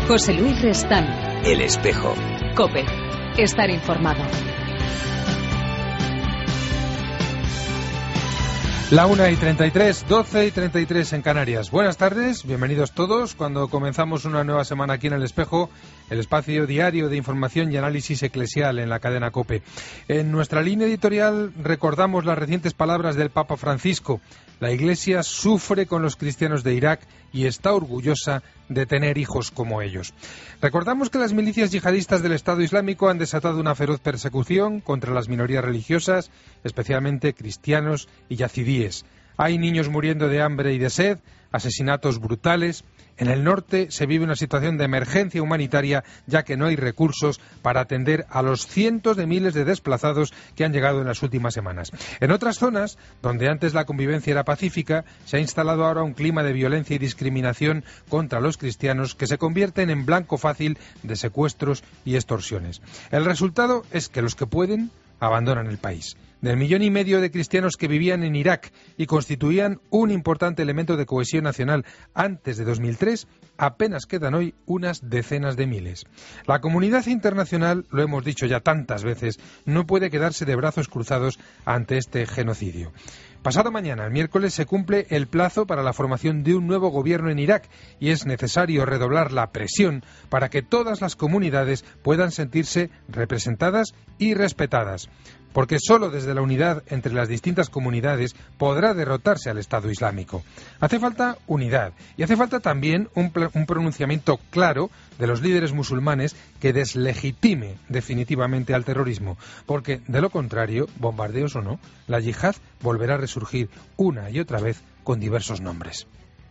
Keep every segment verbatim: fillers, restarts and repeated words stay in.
José Luis Restán. El Espejo. COPE. Estar informado. La una y treinta y tres, doce y treinta y tres en Canarias. Buenas tardes, bienvenidos todos cuando comenzamos una nueva semana aquí en El Espejo, el espacio diario de información y análisis eclesial en la cadena COPE. En nuestra línea editorial recordamos las recientes palabras del Papa Francisco. La Iglesia sufre con los cristianos de Irak y está orgullosa de tener hijos como ellos. Recordamos que las milicias yihadistas del Estado Islámico han desatado una feroz persecución contra las minorías religiosas, especialmente cristianos y yazidíes. Hay niños muriendo de hambre y de sed, asesinatos brutales. En el norte se vive una situación de emergencia humanitaria, ya que no hay recursos para atender a los cientos de miles de desplazados que han llegado en las últimas semanas. En otras zonas, donde antes la convivencia era pacífica, se ha instalado ahora un clima de violencia y discriminación contra los cristianos que se convierten en blanco fácil de secuestros y extorsiones. El resultado es que los que pueden abandonan el país. Del millón y medio de cristianos que vivían en Irak y constituían un importante elemento de cohesión nacional antes de dos mil tres, apenas quedan hoy unas decenas de miles. La comunidad internacional, lo hemos dicho ya tantas veces, no puede quedarse de brazos cruzados ante este genocidio. Pasado mañana, el miércoles, se cumple el plazo para la formación de un nuevo gobierno en Irak y es necesario redoblar la presión para que todas las comunidades puedan sentirse representadas y respetadas. Porque solo desde la unidad entre las distintas comunidades podrá derrotarse al Estado Islámico. Hace falta unidad y hace falta también un, un pronunciamiento claro de los líderes musulmanes que deslegitime definitivamente al terrorismo, porque de lo contrario, bombardeos o no, la yihad volverá a resurgir una y otra vez con diversos nombres.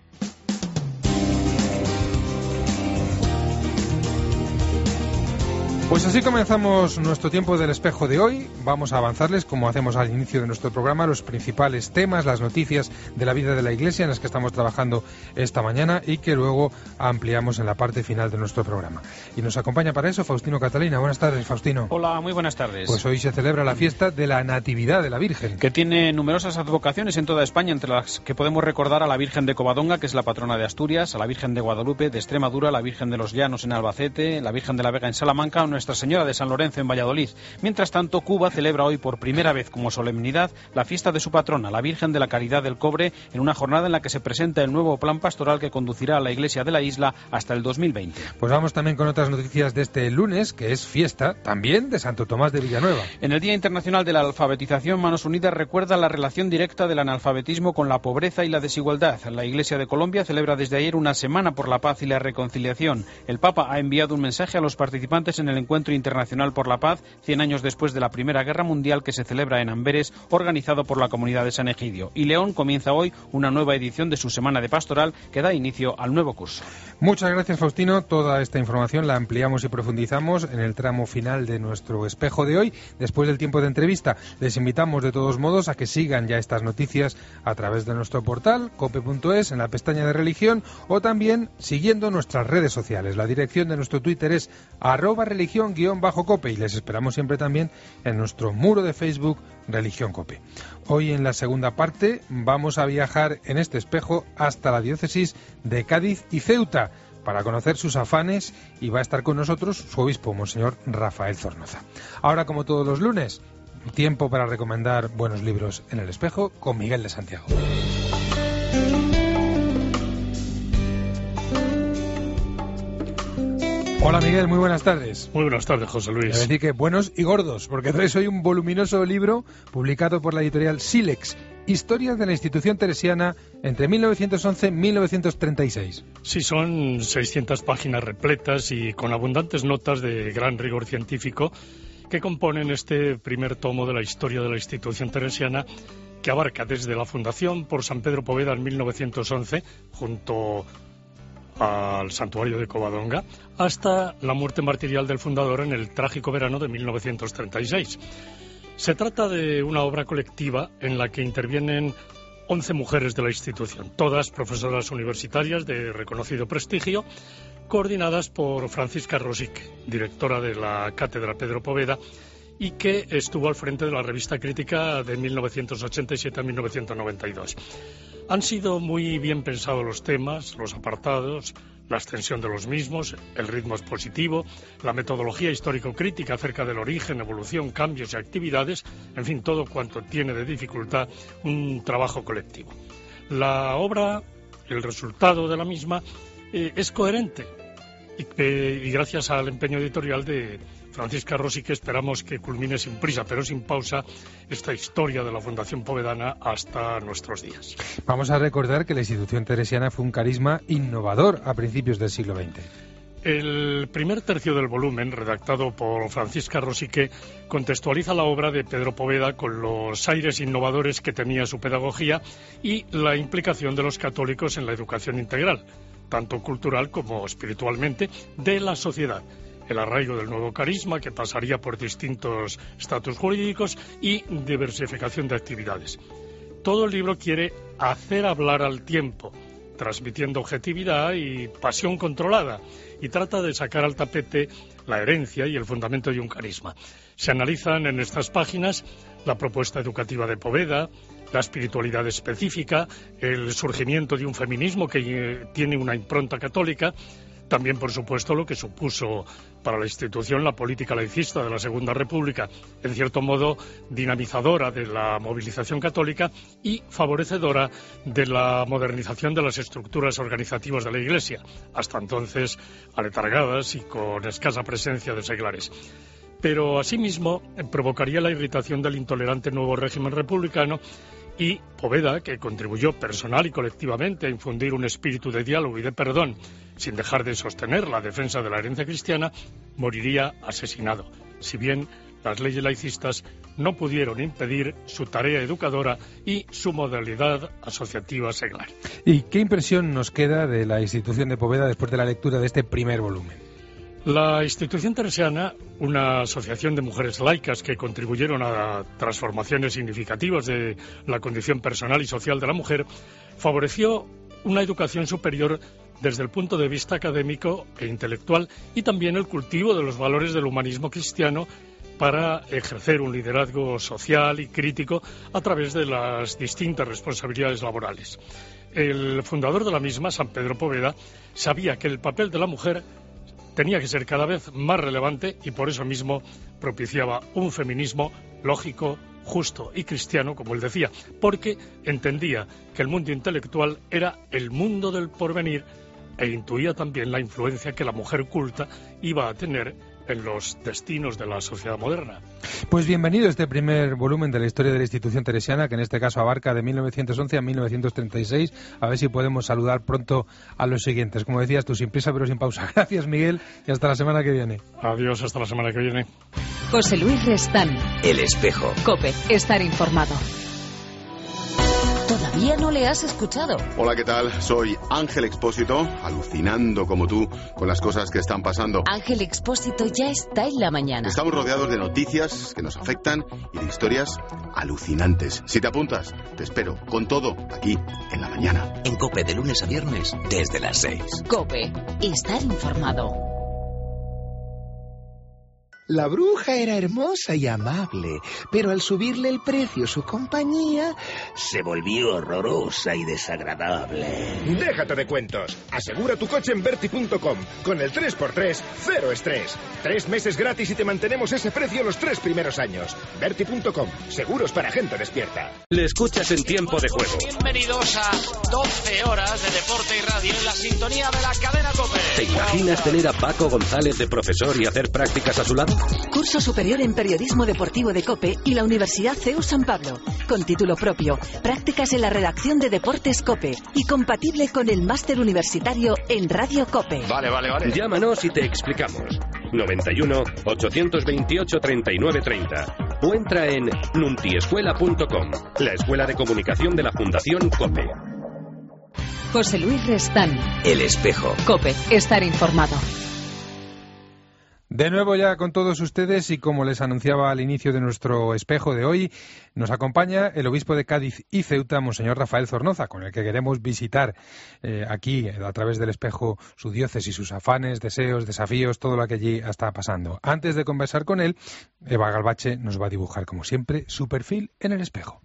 Pues así comenzamos nuestro tiempo del espejo de hoy. Vamos a avanzarles, como hacemos al inicio de nuestro programa, los principales temas, las noticias de la vida de la Iglesia en las que estamos trabajando esta mañana y que luego ampliamos en la parte final de nuestro programa. Y nos acompaña para eso Faustino Catalina. Buenas tardes, Faustino. Hola, muy buenas tardes. Pues hoy se celebra la fiesta de la Natividad de la Virgen, que tiene numerosas advocaciones en toda España, entre las que podemos recordar a la Virgen de Covadonga, que es la patrona de Asturias, a la Virgen de Guadalupe, de Extremadura, la Virgen de los Llanos en Albacete, la Virgen de la Vega en Salamanca, Nuestra Señora de San Lorenzo en Valladolid. Mientras tanto, Cuba celebra hoy por primera vez como solemnidad la fiesta de su patrona, la Virgen de la Caridad del Cobre, en una jornada en la que se presenta el nuevo plan pastoral que conducirá a la Iglesia de la isla hasta el dos mil veinte. Pues vamos también con otras noticias de este lunes, que es fiesta también de Santo Tomás de Villanueva. En el Día Internacional de la Alfabetización, Manos Unidas recuerda la relación directa del analfabetismo con la pobreza y la desigualdad. La Iglesia de Colombia celebra desde ayer una semana por la paz y la reconciliación. El Papa ha enviado un mensaje a los participantes en el Encuentro Internacional por la Paz, cien años después de la Primera Guerra Mundial, que se celebra en Amberes, organizado por la Comunidad de San Egidio. Y León comienza hoy una nueva edición de su Semana de Pastoral que da inicio al nuevo curso. Muchas gracias, Faustino. Toda esta información la ampliamos y profundizamos en el tramo final de nuestro espejo de hoy, después del tiempo de entrevista. Les invitamos de todos modos a que sigan ya estas noticias a través de nuestro portal cope punto es, en la pestaña de religión, o también siguiendo nuestras redes sociales. La dirección de nuestro Twitter es arroba religión guión bajo cope y les esperamos siempre también en nuestro muro de Facebook Religión Cope. Hoy en la segunda parte vamos a viajar en este espejo hasta la diócesis de Cádiz y Ceuta para conocer sus afanes, y va a estar con nosotros su obispo, Monseñor Rafael Zornoza. Ahora, como todos los lunes, tiempo para recomendar buenos libros en el espejo con Miguel de Santiago. Hola Miguel, muy buenas tardes. Muy buenas tardes, José Luis. Es decir que buenos y gordos, porque traes hoy un voluminoso libro publicado por la editorial Sílex, Historias de la institución teresiana entre mil novecientos once y mil novecientos treinta y seis. Sí, son seiscientas páginas repletas y con abundantes notas de gran rigor científico que componen este primer tomo de la historia de la institución teresiana, que abarca desde la fundación por San Pedro Poveda en mil novecientos once, junto al santuario de Covadonga, hasta la muerte martirial del fundador en el trágico verano de mil novecientos treinta y seis. Se trata de una obra colectiva en la que intervienen once mujeres de la institución, todas profesoras universitarias de reconocido prestigio, coordinadas por Francisca Rosique, directora de la Cátedra Pedro Poveda, y que estuvo al frente de la revista Crítica de mil novecientos ochenta y siete a mil novecientos noventa y dos. Han sido muy bien pensados los temas, los apartados, la extensión de los mismos, el ritmo expositivo, la metodología histórico-crítica acerca del origen, evolución, cambios y actividades, en fin, todo cuanto tiene de dificultad un trabajo colectivo. La obra, el resultado de la misma, eh, es coherente y, eh, y gracias al empeño editorial de Francisca Rossi, que esperamos que culmine sin prisa pero sin pausa esta historia de la Fundación Povedana hasta nuestros días. Vamos a recordar que la institución teresiana fue un carisma innovador a principios del siglo veinte. El primer tercio del volumen, redactado por Francisca Rosique, contextualiza la obra de Pedro Poveda con los aires innovadores que tenía su pedagogía y la implicación de los católicos en la educación integral, tanto cultural como espiritualmente, de la sociedad. El arraigo del nuevo carisma, que pasaría por distintos estatus jurídicos y diversificación de actividades. Todo el libro quiere hacer hablar al tiempo, transmitiendo objetividad y pasión controlada, y trata de sacar al tapete la herencia y el fundamento de un carisma. Se analizan en estas páginas la propuesta educativa de Poveda, la espiritualidad específica, el surgimiento de un feminismo que eh, tiene una impronta católica. También, por supuesto, lo que supuso para la institución la política laicista de la Segunda República, en cierto modo dinamizadora de la movilización católica y favorecedora de la modernización de las estructuras organizativas de la Iglesia, hasta entonces aletargadas y con escasa presencia de seglares. Pero, asimismo, provocaría la irritación del intolerante nuevo régimen republicano. Y Poveda, que contribuyó personal y colectivamente a infundir un espíritu de diálogo y de perdón, sin dejar de sostener la defensa de la herencia cristiana, moriría asesinado, si bien las leyes laicistas no pudieron impedir su tarea educadora y su modalidad asociativa seglar. ¿Y qué impresión nos queda de la institución de Poveda después de la lectura de este primer volumen? La institución teresiana, una asociación de mujeres laicas que contribuyeron a transformaciones significativas de la condición personal y social de la mujer, favoreció una educación superior desde el punto de vista académico e intelectual y también el cultivo de los valores del humanismo cristiano para ejercer un liderazgo social y crítico a través de las distintas responsabilidades laborales. El fundador de la misma, San Pedro Poveda, sabía que el papel de la mujer tenía que ser cada vez más relevante y por eso mismo propiciaba un feminismo lógico, justo y cristiano, como él decía, porque entendía que el mundo intelectual era el mundo del porvenir e intuía también la influencia que la mujer culta iba a tener en los destinos de la sociedad moderna. Pues bienvenido a este primer volumen de la historia de la institución teresiana, que en este caso abarca de mil novecientos once a mil novecientos treinta y seis. A ver si podemos saludar pronto a los siguientes. Como decías tú, sin prisa pero sin pausa. Gracias, Miguel, y hasta la semana que viene. Adiós, hasta la semana que viene. José Luis Restán. El Espejo. COPE. Estar informado. ¿Todavía no le has escuchado? Hola, ¿qué tal? Soy Ángel Expósito, alucinando como tú con las cosas que están pasando. Ángel Expósito ya está en la mañana. Estamos rodeados de noticias que nos afectan y de historias alucinantes. Si te apuntas, te espero con todo aquí en la mañana. En COPE de lunes a viernes desde las seis. COPE. Estar informado. La bruja era hermosa y amable, pero al subirle el precio su compañía, se volvió horrorosa y desagradable. Déjate de cuentos. Asegura tu coche en Berti punto com. Con el tres por tres, cero estrés. Tres meses gratis y te mantenemos ese precio los tres primeros años. Berti punto com. Seguros para gente despierta. Le escuchas en tiempo de juego. Bienvenidos a doce horas de deporte y radio en la sintonía de la cadena COPE. ¿Te imaginas tener a Paco González de profesor y hacer prácticas a su lado? Curso superior en periodismo deportivo de COPE y la Universidad C E U San Pablo. Con título propio, prácticas en la redacción de Deportes COPE y compatible con el máster universitario en Radio COPE. Vale, vale, vale. Llámanos y te explicamos. noventa y uno, ochocientos veintiocho, treinta y nueve treinta. O entra en nuntiescuela punto com, la escuela de comunicación de la Fundación COPE. José Luis Restán. El Espejo. COPE. Estar informado. De nuevo ya con todos ustedes y como les anunciaba al inicio de nuestro espejo de hoy, nos acompaña el obispo de Cádiz y Ceuta, Monseñor Rafael Zornoza, con el que queremos visitar eh, aquí a través del espejo su diócesis, sus afanes, deseos, desafíos, todo lo que allí está pasando. Antes de conversar con él, Eva Galbache nos va a dibujar como siempre su perfil en el espejo.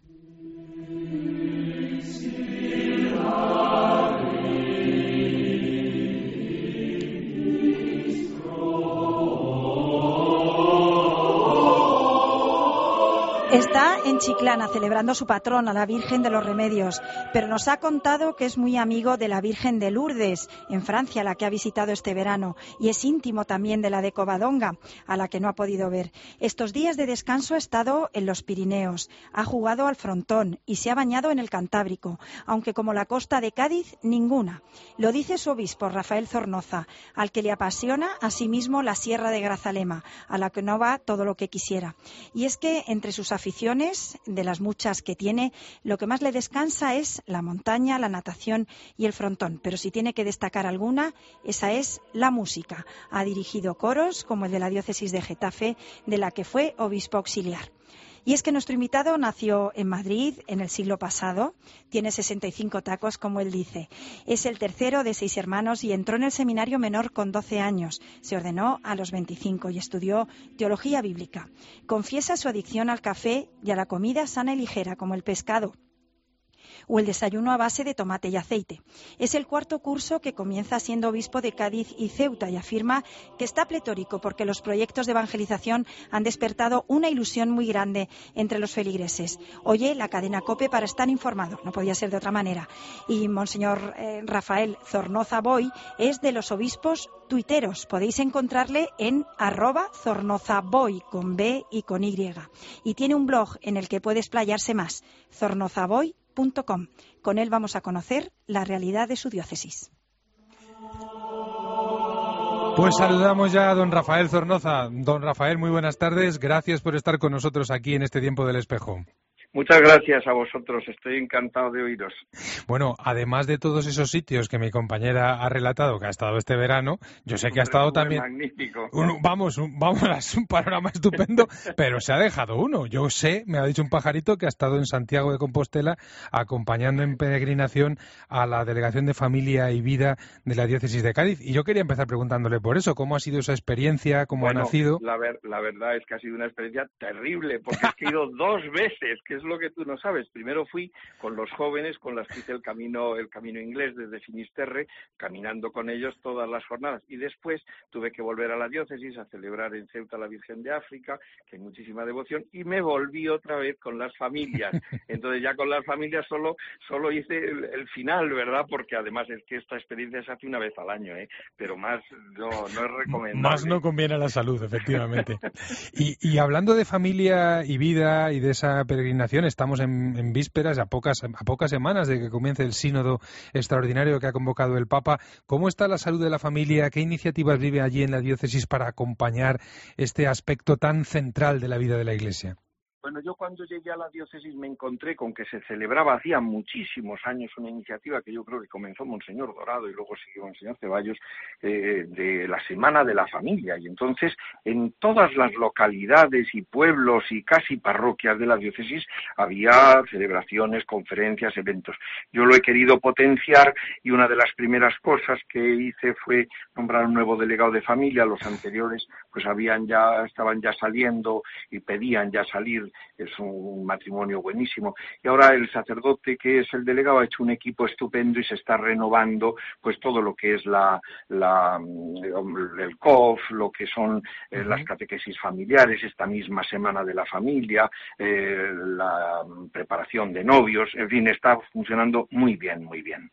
Está en Chiclana celebrando su patrona, la Virgen de los Remedios, pero nos ha contado que es muy amigo de la Virgen de Lourdes, en Francia, la que ha visitado este verano, y es íntimo también de la de Covadonga, a la que no ha podido ver. Estos días de descanso ha estado en los Pirineos, ha jugado al frontón y se ha bañado en el Cantábrico, aunque como la costa de Cádiz, ninguna. Lo dice su obispo, Rafael Zornoza, al que le apasiona asimismo la Sierra de Grazalema, a la que no va todo lo que quisiera. Y es que entre sus aficiones, de las muchas que tiene, lo que más le descansa es la montaña, la natación y el frontón. Pero si tiene que destacar alguna, esa es la música. Ha dirigido coros como el de la diócesis de Getafe, de la que fue obispo auxiliar. Y es que nuestro invitado nació en Madrid en el siglo pasado, tiene sesenta y cinco tacos, como él dice. Es el tercero de seis hermanos y entró en el seminario menor con doce años. Se ordenó a los veinticinco y estudió teología bíblica. Confiesa su adicción al café y a la comida sana y ligera, como el pescado o el desayuno a base de tomate y aceite. Es el cuarto curso que comienza siendo obispo de Cádiz y Ceuta y afirma que está pletórico porque los proyectos de evangelización han despertado una ilusión muy grande entre los feligreses. Oye la cadena COPE para estar informado, no podía ser de otra manera. Y Monseñor eh, Rafael Zornoza Boy es de los obispos tuiteros. Podéis encontrarle en arroba zornozaboy con B y con Y. Y tiene un blog en el que puede explayarse más, zornozaboy punto com. Con él vamos a conocer la realidad de su diócesis. Pues saludamos ya a don Rafael Zornoza. Don Rafael, muy buenas tardes. Gracias por estar con nosotros aquí en este tiempo del espejo. Muchas gracias a vosotros, estoy encantado de oíros. Bueno, además de todos esos sitios que mi compañera ha relatado que ha estado este verano, yo sé que ha estado también... Magnífico. Un, vamos, un, vamos, es un panorama estupendo, pero se ha dejado uno. Yo sé, me ha dicho un pajarito, que ha estado en Santiago de Compostela acompañando en peregrinación a la Delegación de Familia y Vida de la Diócesis de Cádiz. Y yo quería empezar preguntándole por eso, ¿cómo ha sido esa experiencia? ¿Cómo bueno, ha nacido? La, ver, la verdad es que ha sido una experiencia terrible, porque he ido dos veces, que es lo que tú no sabes. Primero fui con los jóvenes, con las que hice el camino, el camino inglés desde Finisterre, caminando con ellos todas las jornadas. Y después tuve que volver a la diócesis a celebrar en Ceuta la Virgen de África, que hay muchísima devoción, y me volví otra vez con las familias. Entonces ya con las familias solo, solo hice el, el final, ¿verdad? Porque además es que esta experiencia se hace una vez al año, ¿eh? Pero más no, no es recomendable. Más no conviene a la salud, efectivamente. y, y hablando de familia y vida y de esa peregrinación, estamos En, en vísperas, a pocas, a pocas semanas de que comience el sínodo extraordinario que ha convocado el Papa. ¿Cómo está la salud de la familia? ¿Qué iniciativas vive allí en la diócesis para acompañar este aspecto tan central de la vida de la Iglesia? Bueno, yo cuando llegué a la diócesis me encontré con que se celebraba hacía muchísimos años una iniciativa que yo creo que comenzó Monseñor Dorado y luego siguió Monseñor Ceballos, eh, de la Semana de la Familia. Y entonces en todas las localidades y pueblos y casi parroquias de la diócesis había celebraciones, conferencias, eventos. Yo lo he querido potenciar y una de las primeras cosas que hice fue nombrar un nuevo delegado de familia. Los anteriores pues habían ya, estaban ya saliendo y pedían ya salir. Es un matrimonio buenísimo. Y ahora el sacerdote que es el delegado ha hecho un equipo estupendo y se está renovando pues todo lo que es la, la el C O F, lo que son eh, uh-huh. las catequesis familiares, esta misma Semana de la Familia, eh, la preparación de novios, en fin, está funcionando muy bien, muy bien.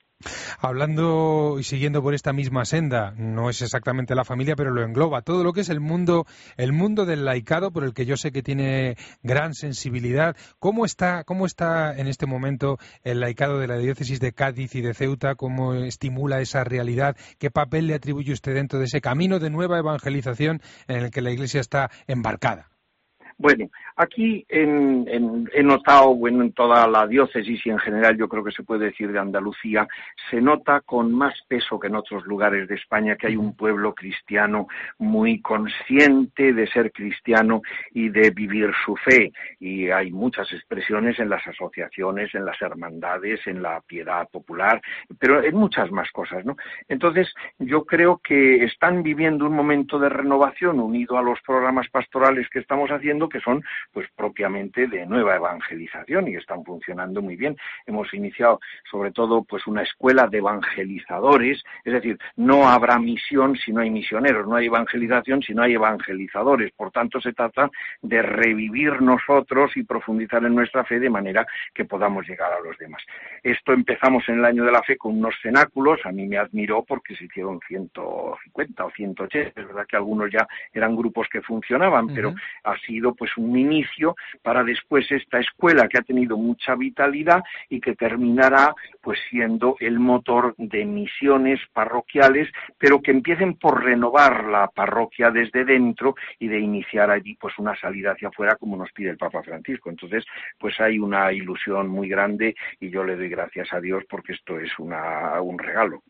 Hablando y siguiendo por esta misma senda, no es exactamente la familia, pero lo engloba todo lo que es el mundo, el mundo del laicado, por el que yo sé que tiene gran sensibilidad. ¿Cómo está, cómo está en este momento el laicado de la diócesis de Cádiz y de Ceuta? ¿Cómo estimula esa realidad? ¿Qué papel le atribuye usted dentro de ese camino de nueva evangelización en el que la Iglesia está embarcada? Bueno, aquí en, en, he notado, bueno, en toda la diócesis y en general yo creo que se puede decir de Andalucía, se nota con más peso que en otros lugares de España que hay un pueblo cristiano muy consciente de ser cristiano y de vivir su fe. Y hay muchas expresiones en las asociaciones, en las hermandades, en la piedad popular, pero en muchas más cosas, ¿no? Entonces, yo creo que están viviendo un momento de renovación unido a los programas pastorales que estamos haciendo, que son pues propiamente de nueva evangelización y están funcionando muy bien. Hemos iniciado sobre todo pues una escuela de evangelizadores, es decir, no habrá misión si no hay misioneros, no hay evangelización si no hay evangelizadores. Por tanto, se trata de revivir nosotros y profundizar en nuestra fe de manera que podamos llegar a los demás. Esto empezamos en el año de la fe con unos cenáculos, a mí me admiró porque se hicieron ciento cincuenta o ciento ochenta, es verdad que algunos ya eran grupos que funcionaban, uh-huh. pero ha sido pues un inicio para después esta escuela que ha tenido mucha vitalidad y que terminará pues siendo el motor de misiones parroquiales, pero que empiecen por renovar la parroquia desde dentro y de iniciar allí pues una salida hacia afuera como nos pide el Papa Francisco. Entonces pues hay una ilusión muy grande y yo le doy gracias a Dios porque esto es una, un regalo.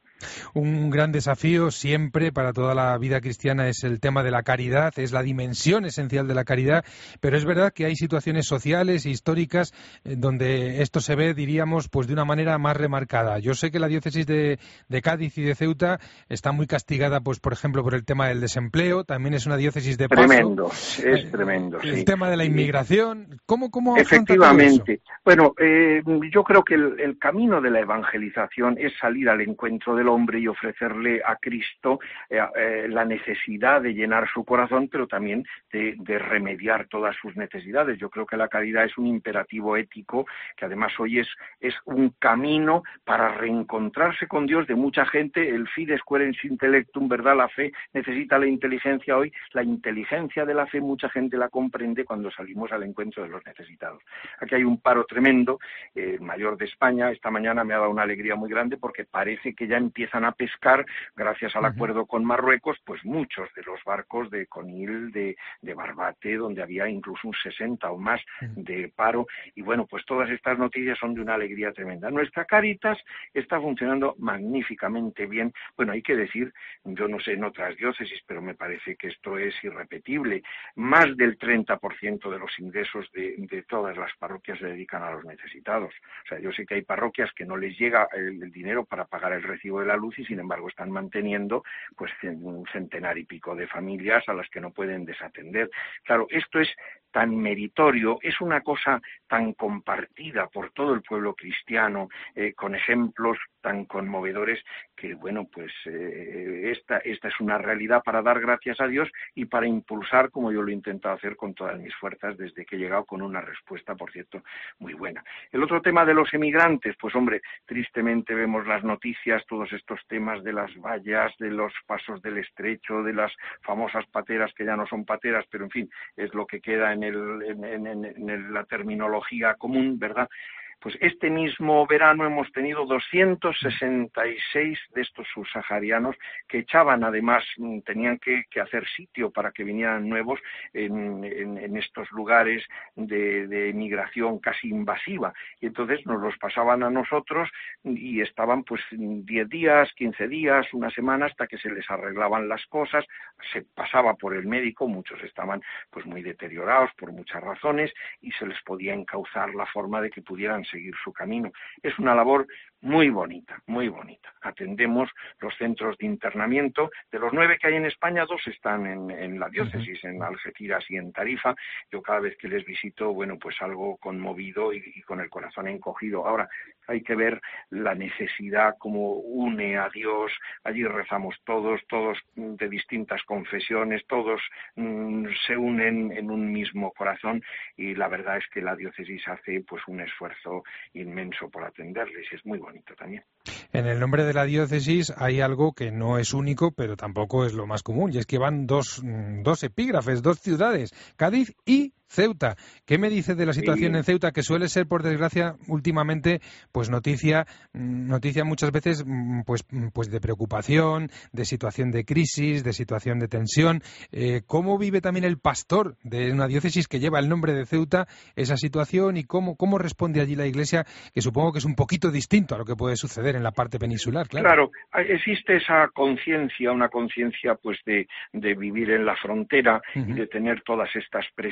Un gran desafío siempre para toda la vida cristiana es el tema de la caridad, es la dimensión esencial de la caridad, pero es verdad que hay situaciones sociales e históricas donde esto se ve, diríamos, pues de una manera más remarcada. Yo sé que la diócesis de, de Cádiz y de Ceuta está muy castigada, pues por ejemplo, por el tema del desempleo, también es una diócesis de paso. Tremendo, es eh, tremendo. El sí. tema de la inmigración, ¿cómo, cómo Efectivamente. Bueno, eh, yo creo que el, el camino de la evangelización es salir al encuentro del hombre y ofrecerle a Cristo eh, eh, la necesidad de llenar su corazón, pero también de, de remediar todas sus necesidades. Yo creo que la caridad es un imperativo ético que además hoy es, es un camino para reencontrarse con Dios de mucha gente. El fides querens intellectum, ¿verdad? La fe necesita la inteligencia hoy. La inteligencia de la fe mucha gente la comprende cuando salimos al encuentro de los necesitados. Aquí hay un paro tremendo, eh, el mayor de España. Esta mañana me ha dado una alegría muy grande porque parece que ya empiezan a pescar, gracias al acuerdo con Marruecos, pues muchos de los barcos de Conil, de, de Barbate, donde había incluso un sesenta o más de paro, y bueno, pues todas estas noticias son de una alegría tremenda. Nuestra Cáritas está funcionando magníficamente bien. Bueno, hay que decir, yo no sé en otras diócesis, pero me parece que esto es irrepetible. Más del treinta por ciento de los ingresos de, de todas las parroquias se dedican a los necesitados. O sea, yo sé que hay parroquias que no les llega el, el dinero para pagar el recibo de la luz y sin embargo están manteniendo pues un centenar y pico de familias a las que no pueden desatender. Claro, esto es tan meritorio, es una cosa tan compartida por todo el pueblo cristiano, eh, con ejemplos tan conmovedores que, bueno, pues eh, esta, esta es una realidad para dar gracias a Dios y para impulsar, como yo lo he intentado hacer con todas mis fuerzas desde que he llegado, con una respuesta, por cierto, muy buena. El otro tema de los emigrantes, pues hombre, tristemente vemos las noticias, todos estos temas de las vallas, de los pasos del estrecho, de las famosas pateras que ya no son pateras, pero en fin, es lo que queda en, el, en, en, en, en la terminología común, ¿verdad? Pues este mismo verano hemos tenido doscientos sesenta y seis de estos subsaharianos que echaban, además, tenían que, que hacer sitio para que vinieran nuevos en, en, en estos lugares de, de migración casi invasiva. Y entonces nos los pasaban a nosotros y estaban pues diez días, quince días, una semana hasta que se les arreglaban las cosas. Se pasaba por el médico, muchos estaban pues muy deteriorados por muchas razones y se les podía encauzar la forma de que pudieran seguir su camino. Es una labor muy bonita, muy bonita. Atendemos los centros de internamiento. De los nueve que hay en España, dos están en, en la diócesis, en Algeciras y en Tarifa. Yo cada vez que les visito, bueno, pues salgo conmovido y, y con el corazón encogido. Ahora, hay que ver la necesidad como une a Dios. Allí rezamos todos, todos de distintas confesiones, todos mmm, se unen en un mismo corazón y la verdad es que la diócesis hace pues un esfuerzo inmenso por atenderles. Es muy bonito también. En el nombre de la diócesis hay algo que no es único, pero tampoco es lo más común, y es que van dos, dos epígrafes, dos ciudades, Cádiz y Ceuta. ¿Qué me dice de la situación sí. en Ceuta, que suele ser, por desgracia, últimamente, pues noticia, noticia muchas veces, pues, pues de preocupación, de situación de crisis, de situación de tensión? Eh, ¿Cómo vive también el pastor de una diócesis que lleva el nombre de Ceuta esa situación y cómo, cómo responde allí la Iglesia, que supongo que es un poquito distinto a lo que puede suceder en la parte peninsular? Claro, claro, existe esa conciencia, una conciencia pues de, de vivir en la frontera uh-huh. y de tener todas estas presiones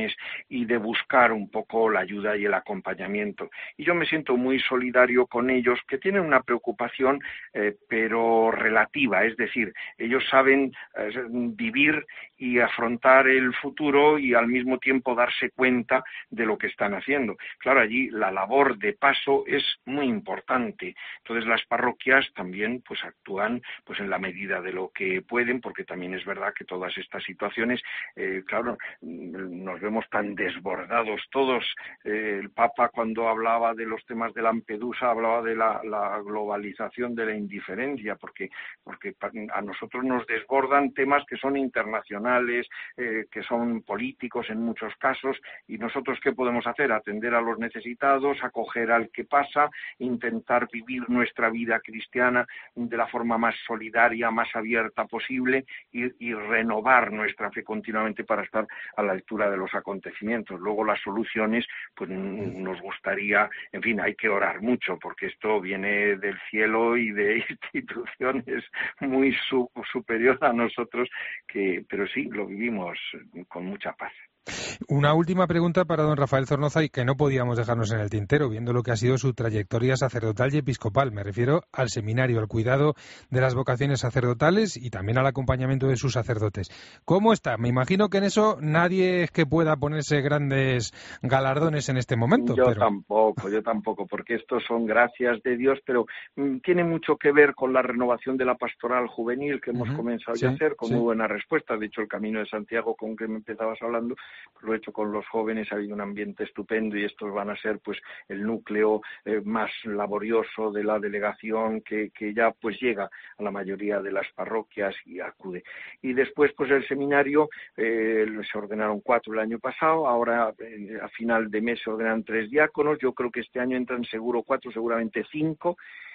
situaciones y de buscar un poco la ayuda y el acompañamiento. Y yo me siento muy solidario con ellos, que tienen una preocupación, eh, pero relativa, es decir, ellos saben eh, vivir y afrontar el futuro y al mismo tiempo darse cuenta de lo que están haciendo. Claro, allí la labor de paso es muy importante. Entonces las parroquias también pues actúan pues en la medida de lo que pueden, porque también es verdad que todas estas situaciones, eh, claro, nos vemos tan desbordados todos. Eh, el Papa, cuando hablaba de los temas de Lampedusa, hablaba de la, la globalización de la indiferencia, porque, porque a nosotros nos desbordan temas que son internacionales, eh, que son políticos en muchos casos, y nosotros ¿qué podemos hacer? Atender a los necesitados, acoger al que pasa, intentar vivir nuestra vida cristiana de la forma más solidaria, más abierta posible, y, y renovar nuestra fe continuamente para estar a la altura de los acontecimientos. Luego las soluciones, pues nos gustaría, en fin, hay que orar mucho, porque esto viene del cielo y de instituciones muy su, superior a nosotros, que, pero sí, lo vivimos con mucha paz. Una última pregunta para don Rafael Zornoza, y que no podíamos dejarnos en el tintero, viendo lo que ha sido su trayectoria sacerdotal y episcopal. Me refiero al seminario, al cuidado de las vocaciones sacerdotales y también al acompañamiento de sus sacerdotes. ¿Cómo está? Me imagino que en eso nadie es que pueda ponerse grandes galardones en este momento. Yo pero... tampoco, yo tampoco, porque estos son gracias de Dios, pero mm, tiene mucho que ver con la renovación de la pastoral juvenil que hemos uh-huh. comenzado sí, ya a hacer, con sí. muy buena respuesta. De hecho, el Camino de Santiago, con que me empezabas hablando, lo he hecho con los jóvenes, ha habido un ambiente estupendo, y estos van a ser pues el núcleo eh, más laborioso de la delegación que, que ya pues llega a la mayoría de las parroquias y acude. Y después pues el seminario, eh, se ordenaron cuatro el año pasado, ahora eh, a final de mes se ordenan tres diáconos, yo creo que este año entran seguro cuatro, seguramente cinco.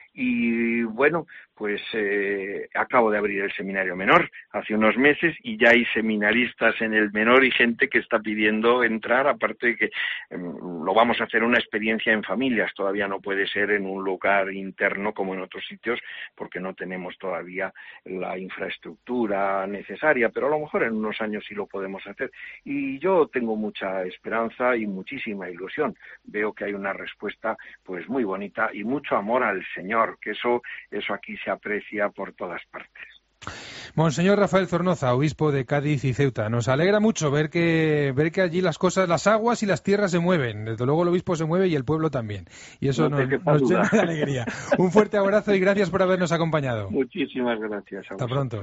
Y bueno, pues eh, acabo de abrir el seminario menor hace unos meses y ya hay seminaristas en el menor y gente que está pidiendo entrar, aparte de que eh, lo vamos a hacer una experiencia en familias, todavía no puede ser en un lugar interno como en otros sitios porque no tenemos todavía la infraestructura necesaria, pero a lo mejor en unos años sí lo podemos hacer. Y yo tengo mucha esperanza y muchísima ilusión. Veo que hay una respuesta pues muy bonita y mucho amor al Señor, que eso, eso aquí se aprecia por todas partes. Monseñor Rafael Zornoza, obispo de Cádiz y Ceuta, nos alegra mucho ver que ver que allí las cosas, las aguas y las tierras se mueven. Desde luego el obispo se mueve y el pueblo también. Y eso no nos, nos llena de alegría. Un fuerte abrazo y gracias por habernos acompañado. Muchísimas gracias. Hasta pronto.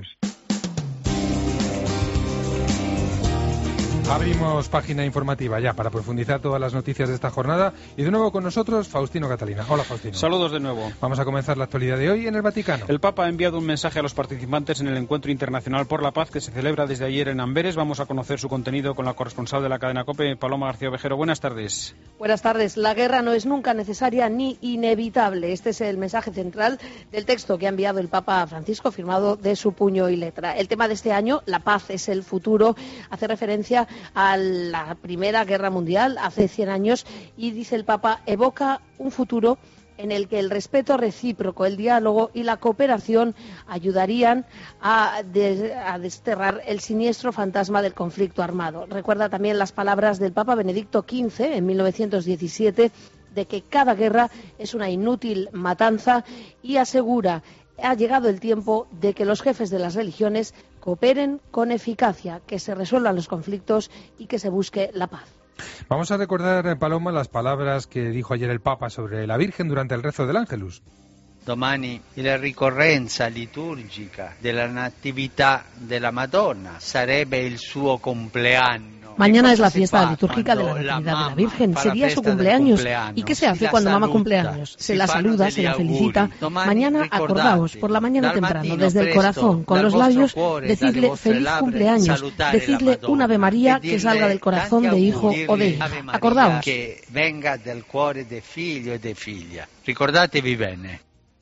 Abrimos página informativa ya para profundizar todas las noticias de esta jornada. Y de nuevo con nosotros, Faustino Catalina. Hola, Faustino. Saludos de nuevo. Vamos a comenzar la actualidad de hoy en el Vaticano. El Papa ha enviado un mensaje a los participantes en el Encuentro Internacional por la Paz que se celebra desde ayer en Amberes. Vamos a conocer su contenido con la corresponsal de la cadena COPE, Paloma García Ovejero. Buenas tardes. Buenas tardes. La guerra no es nunca necesaria ni inevitable. Este es el mensaje central del texto que ha enviado el Papa Francisco, firmado de su puño y letra. El tema de este año, la paz es el futuro, hace referencia a la La Primera Guerra Mundial hace cien años y, dice el Papa, evoca un futuro en el que el respeto recíproco, el diálogo y la cooperación ayudarían a, de, a desterrar el siniestro fantasma del conflicto armado. Recuerda también las palabras del Papa Benedicto quince en mil novecientos diecisiete de que cada guerra es una inútil matanza y asegura: ha llegado el tiempo de que los jefes de las religiones cooperen con eficacia, que se resuelvan los conflictos y que se busque la paz. Vamos a recordar, Paloma, las palabras que dijo ayer el Papa sobre la Virgen durante el rezo del Ángelus. Domani la ricorrenza liturgica della Natività della Madonna sarebbe il suo compleanno. Mañana es la fiesta litúrgica de la Natividad de la Virgen, sería su cumpleaños. ¿Y qué se hace cuando mamá cumpleaños? Se la saluda, se la felicita. Mañana acordaos, por la mañana temprano, desde el corazón, con los labios, decidle feliz cumpleaños, decidle un Ave María que salga del corazón de hijo o de hija. Acordaos. Que venga del cuore de figlio e de figlia. Ricordatevi bene.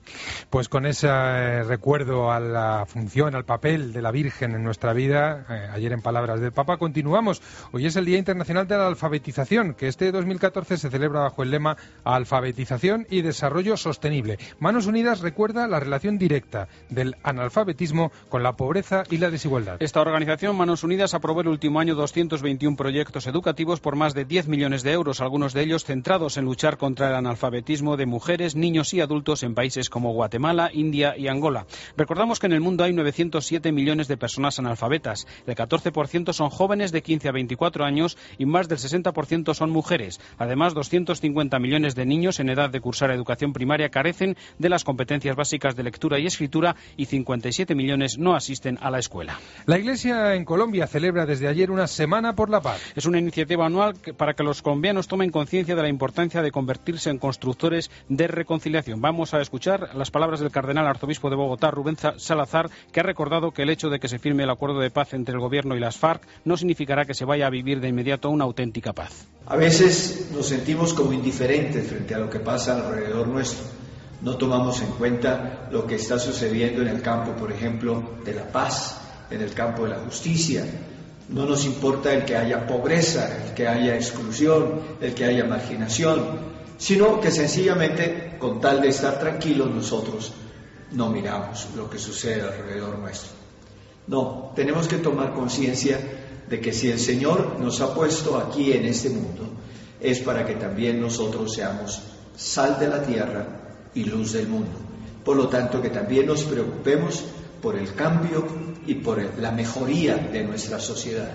Pues con ese eh, recuerdo a la función, al papel de la Virgen en nuestra vida, eh, ayer en palabras del Papa, continuamos. Hoy es el Día Internacional de la Alfabetización, que este dos mil catorce se celebra bajo el lema Alfabetización y Desarrollo Sostenible. Manos Unidas recuerda la relación directa del analfabetismo con la pobreza y la desigualdad. Esta organización, Manos Unidas, aprobó el último año doscientos veintiún proyectos educativos por más de diez millones de euros, algunos de ellos centrados en luchar contra el analfabetismo de mujeres, niños y adultos en países como Guatemala, India y Angola. Recordamos que en el mundo hay novecientos siete millones de personas analfabetas. El catorce por ciento son jóvenes de quince a veinticuatro años y más del sesenta por ciento son mujeres. Además, doscientos cincuenta millones de niños en edad de cursar educación primaria carecen de las competencias básicas de lectura y escritura y cincuenta y siete millones no asisten a la escuela. La Iglesia en Colombia celebra desde ayer una Semana por la Paz. Es una iniciativa anual que, para que los colombianos tomen conciencia de la importancia de convertirse en constructores de reconciliación. Vamos a escuchar las palabras del cardenal arzobispo de Bogotá, Rubén Salazar, que ha recordado que el hecho de que se firme el acuerdo de paz entre el gobierno y las FARC no significará que se vaya a vivir de inmediato una auténtica paz. A veces nos sentimos como indiferentes frente a lo que pasa alrededor nuestro. No tomamos en cuenta lo que está sucediendo en el campo, por ejemplo, de la paz, en el campo de la justicia. No nos importa el que haya pobreza, el que haya exclusión, el que haya marginación, sino que sencillamente, con tal de estar tranquilos, nosotros no miramos lo que sucede alrededor nuestro. No, tenemos que tomar conciencia de que si el Señor nos ha puesto aquí en este mundo, es para que también nosotros seamos sal de la tierra y luz del mundo. Por lo tanto, que también nos preocupemos por el cambio y por la mejoría de nuestra sociedad.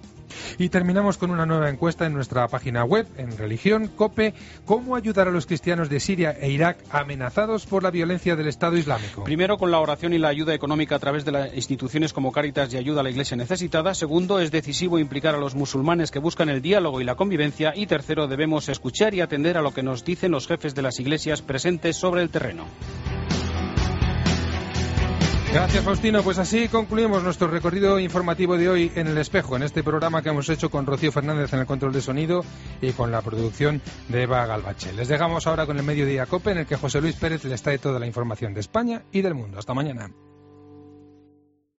Y terminamos con una nueva encuesta en nuestra página web, en Religión COPE, ¿cómo ayudar a los cristianos de Siria e Irak amenazados por la violencia del Estado Islámico? Primero, con la oración y la ayuda económica a través de las instituciones como Cáritas y Ayuda a la Iglesia Necesitada. Segundo, es decisivo implicar a los musulmanes que buscan el diálogo y la convivencia. Y tercero, debemos escuchar y atender a lo que nos dicen los jefes de las iglesias presentes sobre el terreno. Gracias, Faustino. Pues así concluimos nuestro recorrido informativo de hoy en El Espejo, en este programa que hemos hecho con Rocío Fernández en el control de sonido y con la producción de Eva Galvache. Les dejamos ahora con el Mediodía COPE, en el que José Luis Pérez les trae toda la información de España y del mundo. Hasta mañana.